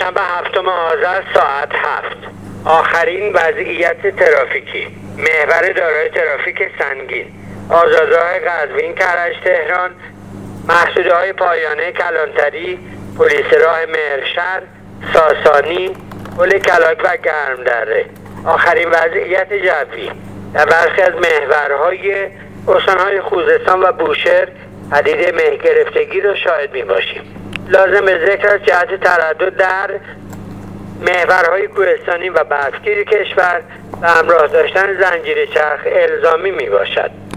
دوشنبه 7 آذر ساعت 7. آخرین وضعیت ترافیکی: محور دارای ترافیک سنگین، آزادراه قزوین کرج تهران، محدوده‌های پایانه کلانتری، پلیس راه مهرشهر، ساسانی، پل کلاک و گرمدره. آخرین وضعیت جوی: در برخی از محورهای استان‌های خوزستان و بوشهر پدیده مه گرفتگی را شاهد می‌باشیم. لازم به ذکر است جهت تردد در محورهای کوهستانی و برفگیر کشور و همراه داشتن زنجیره چرخ الزامی میباشد.